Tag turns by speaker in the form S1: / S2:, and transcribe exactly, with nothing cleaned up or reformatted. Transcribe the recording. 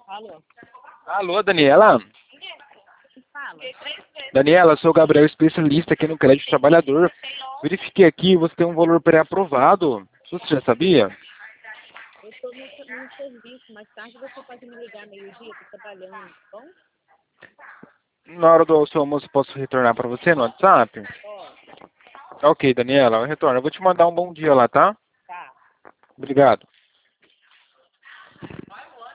S1: Alô?
S2: Alô, Daniela?
S1: Fala.
S2: Daniela, sou o Gabriel, especialista aqui no Crédito Trabalhador. Verifiquei aqui, você tem um valor pré-aprovado. Você já sabia?
S1: Eu estou no, no serviço, mais tarde você pode me ligar meio-dia, estou trabalhando, tá bom?
S2: Na hora do seu almoço, posso retornar para você no WhatsApp?
S1: Pode.
S2: Ok, Daniela, eu retorno. Eu vou te mandar um bom dia lá, tá?
S1: Tá.
S2: Obrigado.